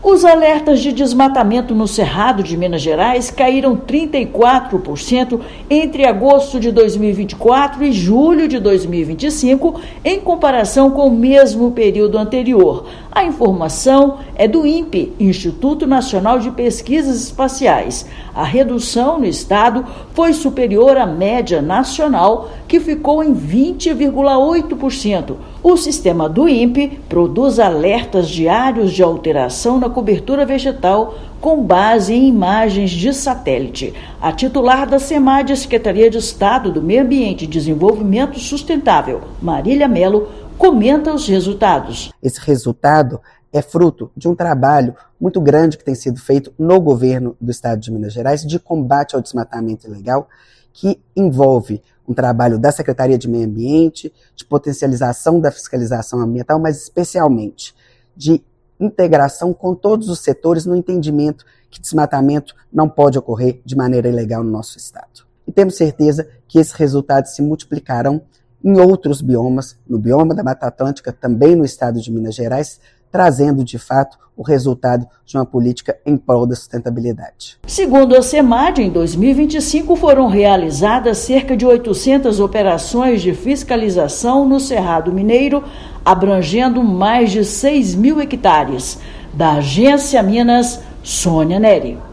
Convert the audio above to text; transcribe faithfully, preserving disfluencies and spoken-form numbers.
Os alertas de desmatamento no Cerrado de Minas Gerais caíram trinta e quatro por cento entre agosto de dois mil e vinte e quatro e julho de dois mil e vinte e cinco, em comparação com o mesmo período anterior. A informação é do INPE, Instituto Nacional de Pesquisas Espaciais. A redução no estado foi superior à média nacional, que ficou em vinte vírgula oito por cento. O sistema do INPE produz alertas diários de alteração na cobertura vegetal com base em imagens de satélite. A titular da SEMAD, Secretaria de Estado do Meio Ambiente e Desenvolvimento Sustentável, Marília Mello, comenta os resultados. Esse resultado é fruto de um trabalho muito grande que tem sido feito no governo do estado de Minas Gerais de combate ao desmatamento ilegal, que envolve um trabalho da Secretaria de Meio Ambiente, de potencialização da fiscalização ambiental, mas especialmente de integração com todos os setores no entendimento que desmatamento não pode ocorrer de maneira ilegal no nosso estado. E temos certeza que esses resultados se multiplicarão em outros biomas, no bioma da Mata Atlântica, também no estado de Minas Gerais, trazendo, de fato, o resultado de uma política em prol da sustentabilidade. Segundo a SEMAD, em dois mil e vinte e cinco foram realizadas cerca de oitocentas operações de fiscalização no Cerrado Mineiro, abrangendo mais de seis mil hectares. Da Agência Minas, Sônia Neri.